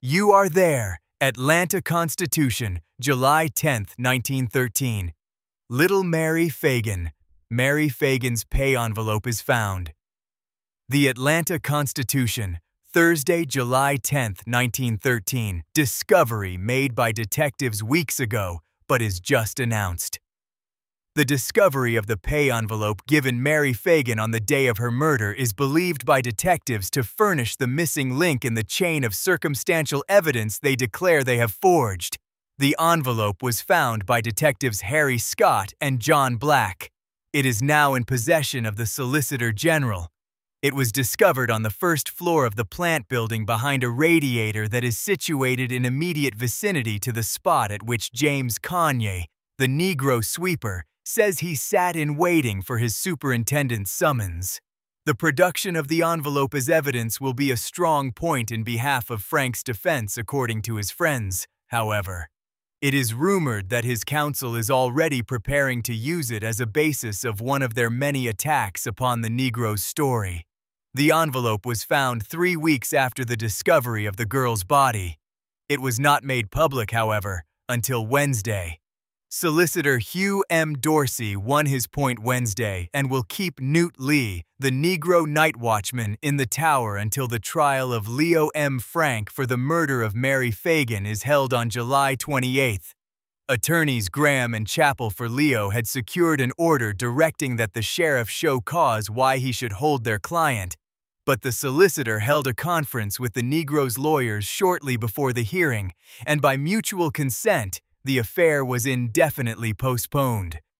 You Are There, Atlanta Constitution, July 10, 1913. Little Mary Fagan. Mary Fagan's pay envelope is found. The Atlanta Constitution, Thursday, July 10, 1913. Discovery made by detectives weeks ago, but is just announced. The discovery of the pay envelope given Mary Fagan on the day of her murder is believed by detectives to furnish the missing link in the chain of circumstantial evidence they declare they have forged. The envelope was found by detectives Harry Scott and John Black. It is now in possession of the Solicitor General. It was discovered on the first floor of the plant building behind a radiator that is situated in immediate vicinity to the spot at which James Kanye, the Negro sweeper, says he sat in waiting for his superintendent's summons. The production of the envelope as evidence will be a strong point in behalf of Frank's defense, according to his friends, however. It is rumored that his counsel is already preparing to use it as a basis of one of their many attacks upon the Negro's story. The envelope was found 3 weeks after the discovery of the girl's body. It was not made public, however, until Wednesday. Solicitor Hugh M. Dorsey won his point Wednesday and will keep Newt Lee, the Negro night watchman, in the tower until the trial of Leo M. Frank for the murder of Mary Fagan is held on July 28th. Attorneys Graham and Chappell for Leo had secured an order directing that the sheriff show cause why he should hold their client, but the solicitor held a conference with the Negro's lawyers shortly before the hearing, and by mutual consent, the affair was indefinitely postponed.